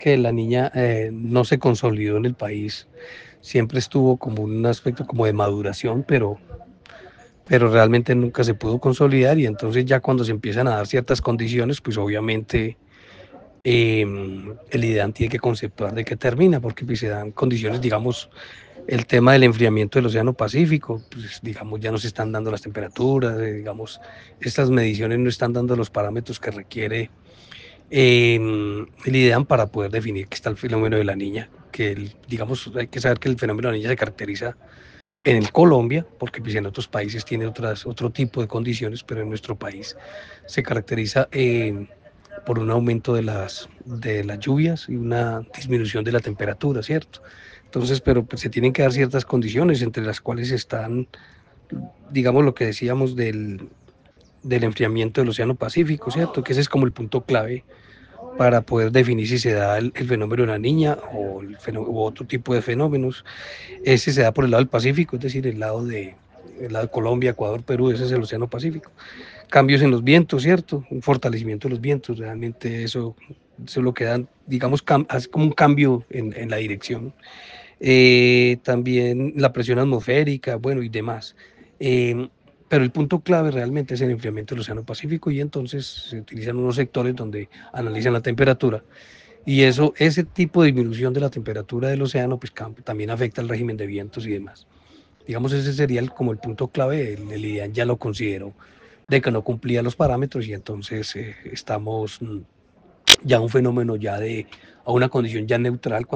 que la niña no se consolidó en el país, siempre estuvo como un aspecto como de maduración, pero realmente nunca se pudo consolidar y entonces ya cuando se empiezan a dar ciertas condiciones, pues obviamente el IDEAN tiene que conceptuar de qué termina, porque pues, se dan condiciones, digamos, el tema del enfriamiento del Océano Pacífico, pues digamos, ya no se están dando las temperaturas, digamos, estas mediciones no están dando los parámetros que requiere el IDEAN para poder definir qué está el fenómeno de la niña, que digamos, hay que saber que el fenómeno de la niña se caracteriza en Colombia, porque pues, en otros países tiene otro tipo de condiciones, pero en nuestro país se caracteriza por un aumento de las lluvias y una disminución de la temperatura, ¿cierto? Entonces, pero pues, se tienen que dar ciertas condiciones, entre las cuales están, digamos, lo que decíamos del enfriamiento del Océano Pacífico, ¿cierto? Que ese es como el punto clave para poder definir si se da el fenómeno de la niña o otro tipo de fenómenos. Ese se da por el lado del Pacífico, es decir, el lado de Colombia, Ecuador, Perú, ese es el Océano Pacífico. Cambios en los vientos, ¿cierto? Un fortalecimiento de los vientos, realmente eso lo que dan, digamos, hace como un cambio en la dirección. También la presión atmosférica, bueno, y demás. Eh, pero el punto clave realmente es el enfriamiento del Océano Pacífico y entonces se utilizan unos sectores donde analizan la temperatura y ese tipo de disminución de la temperatura del océano pues también afecta el régimen de vientos y demás. Digamos, ese sería como el punto clave, el IDEAN ya lo consideró de que no cumplía los parámetros y entonces estamos ya a un fenómeno ya a una condición ya neutral